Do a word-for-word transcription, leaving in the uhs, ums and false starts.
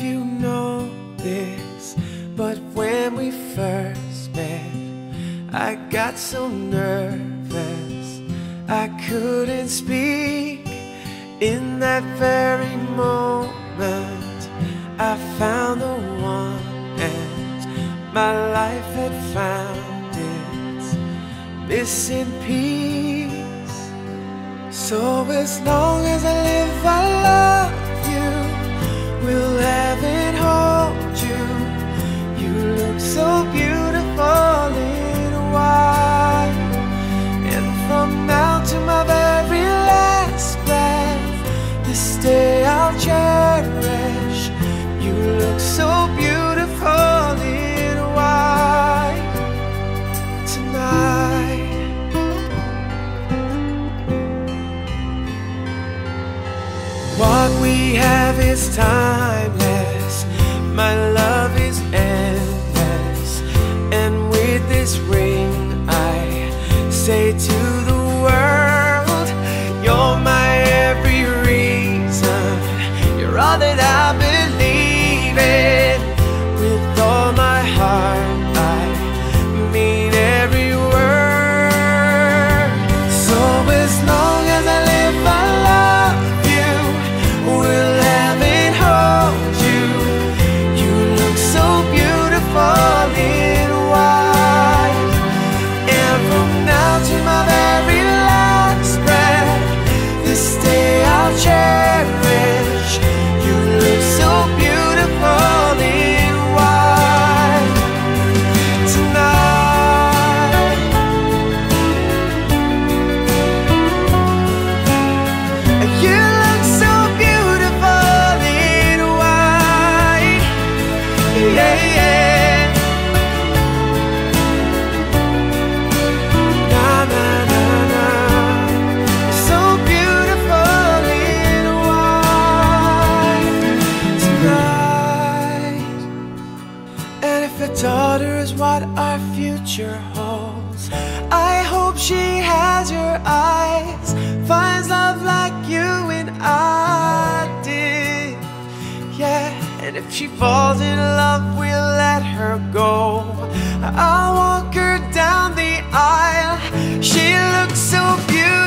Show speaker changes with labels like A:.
A: you know this, but when we first met, I got so nervous I couldn't speak. In that very moment I found the one, and my life had found its missing piece. So as long as I live, I love you, will have and hold you. You look so beautiful in white, and from now to my very last breath, this day I'll cherish. You look so beautiful in white tonight. What we have is timeless, my love is endless, and with this ring I say to the world, you're my every reason, you're all that I believe in. With all my heart I mean every word. So as long as I live, I love you, will have and hold you. You look so beautiful in white, and from now to my very last breath, this day I'll cherish. You look so beautiful in white tonight. You look so beautiful in white, yeah, yeah. Na na na na, so beautiful in white tonight. And if a daughter is what our future holds, I hope she has your eyes, finds love like you and I did, yeah. And if she falls in love, we'll let her go. I'll walk her down the aisle. She looks so beautiful